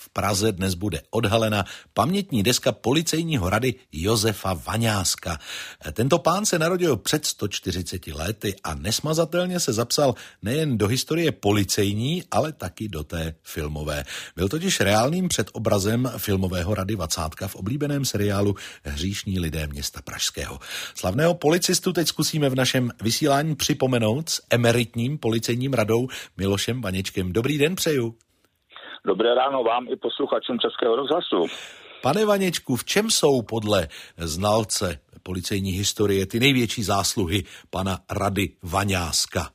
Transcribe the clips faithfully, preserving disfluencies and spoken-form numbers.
Praze dnes bude odhalena pamětní deska policejního rady Josefa Vaňáska. Tento pán se narodil před sto čtyřiceti lety a nesmazatelně se zapsal nejen do historie policejní, ale taky do té filmové. Byl totiž reálným předobrazem filmového Rady Vacátka v oblíbeném seriálu Hříšní lidé města Pražského. Slavného policistu teď zkusíme v našem vysílání připomenout s emeritním policejním radou Milošem Vaněčkem. Dobrý den přeju. Dobré ráno vám i posluchačům Českého rozhlasu. Pane Vaněčku, v čem jsou podle znalce policejní historie ty největší zásluhy pana Rady Vaňáska?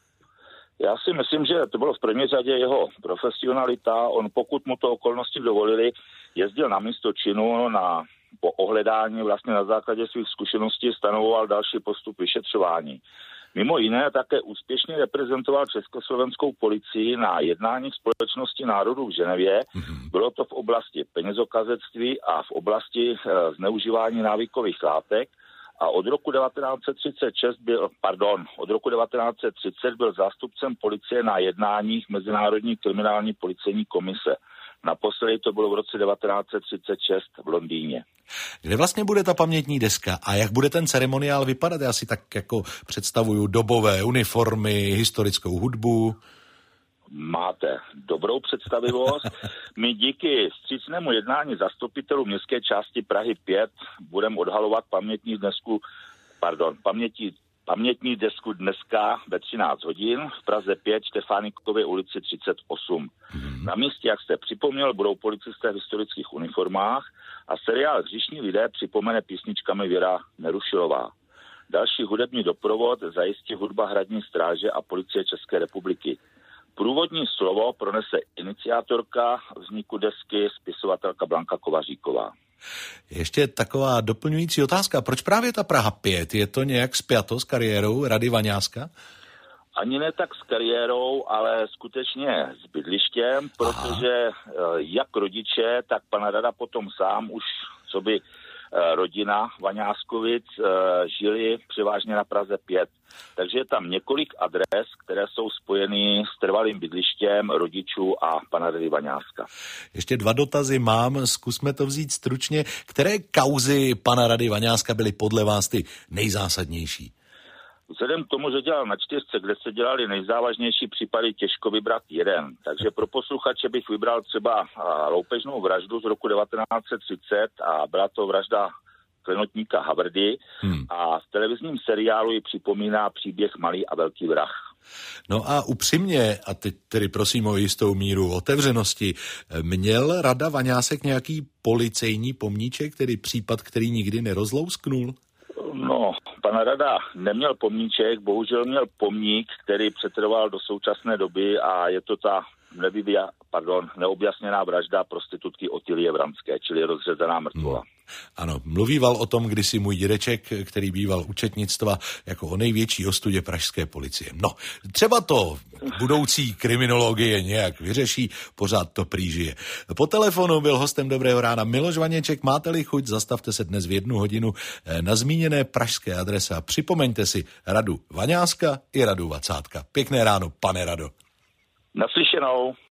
Já si myslím, že to bylo v první řadě jeho profesionalita. On, pokud mu to okolnosti dovolili, jezdil na místo činu na, po ohledání, vlastně na základě svých zkušeností stanovoval další postup vyšetřování. Mimo jiné také úspěšně reprezentoval československou policii na jednání Společnosti národů v Ženevě. Mm-hmm. Bylo to v oblasti penězokazectví a v oblasti e, zneužívání návykových látek. A od roku devatenáct set třicet šest byl, pardon, od roku devatenáct set třicet byl zástupcem policie na jednáních Mezinárodní kriminální policejní komise. Naposledy to bylo v roce devatenáct set třicet šest v Londýně. Kde vlastně bude ta pamětní deska a jak bude ten ceremoniál vypadat? Já si tak jako představuju dobové uniformy, historickou hudbu. Máte dobrou představivost. My díky vstřícnému jednání zastupitelů městské části Prahy pět budeme odhalovat pamětní desku, pardon, pamětí, pamětní desku dneska ve třináct hodin v Praze pět, Štefánikově ulici třicet osm. Hmm. Na místě, jak jste připomněl, budou policisté v historických uniformách a seriál Hříšní lidé připomene písničkami Věra Nerušilová. Další hudební doprovod zajistí hudba Hradní stráže a Policie České republiky. Průvodní slovo pronese iniciátorka vzniku desky, spisovatelka Blanka Kovaříková. Ještě taková doplňující otázka. Proč právě ta Praha pět? Je to nějak spjato s kariérou Rady Vaňáska? Ani ne tak s kariérou, ale skutečně s bydlištěm, protože Aha. jak rodiče, tak pan Rada potom sám už, co by rodina Vaňáskovic, žili převážně na Praze pět. Takže je tam několik adres, které jsou spojeny s trvalým bydlištěm rodičů a pana Rady Vaňáska. Ještě dva dotazy mám, zkusme to vzít stručně. Které kauzy pana Rady Vaňáska byly podle vás ty nejzásadnější? Vzhledem k tomu, že dělal na čtyřce, kde se dělali nejzávažnější případy, těžko vybrat jeden. Takže pro posluchače bych vybral třeba loupežnou vraždu z roku devatenáct set třicet a byla to vražda klenotníka Havrdy hmm. a v televizním seriálu ji připomíná příběh Malý a velký vrah. No a upřímně, a teď tedy prosím o jistou míru otevřenosti, měl Rada Vaňásek nějaký policejní pomníček, tedy případ, který nikdy nerozlousknul? No, pan Rada neměl pomníček, bohužel měl pomník, který přetrval do současné doby a je to ta nevyvia, pardon, neobjasněná vražda prostitutky Otilie Vranské, čili rozřezaná mrtvola. Hmm. Ano, mluvíval o tom kdysi můj dědeček, který býval účetnictva, jako o největší ostudě pražské policie. No, třeba to budoucí kriminologie nějak vyřeší, pořád to prý žije. Po telefonu byl hostem Dobrého rána Miloš Vaněček. Máte-li chuť, zastavte se dnes v jednu hodinu na zmíněné pražské adrese a připomeňte si Radu Vaňáska i Radu Vacátka. Pěkné ráno, pane Rado. Naslyšenou.